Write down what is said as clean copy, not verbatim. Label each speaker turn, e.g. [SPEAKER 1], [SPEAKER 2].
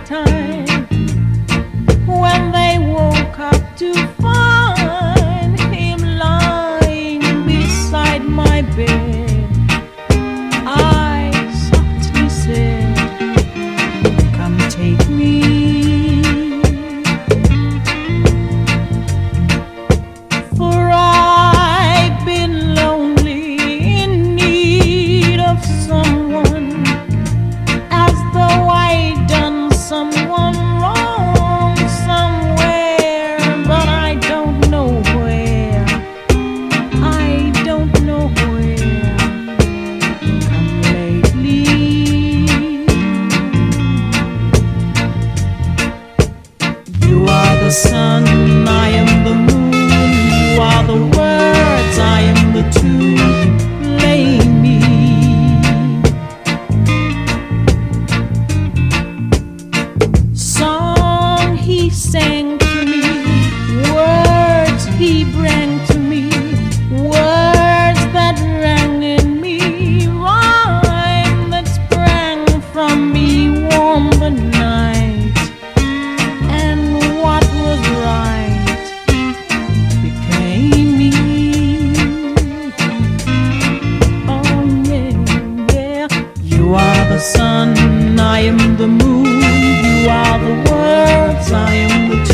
[SPEAKER 1] time when they woke up to find him lying beside my bed. I softly said, "Come take me." For I've been lonely, in need of someone, as though I'd done someone wrong somewhere, but I don't know where. I don't know where. Come lately. You are the sun, I am the moon. You are the words, I am the tune. Lay me. Song he sang to me, words he brought to me, words that rang in me, rhyme that sprang from me, warm the night, and what was right became me. Oh yeah, yeah. You are the sun, I am the moon. You are the words, I am the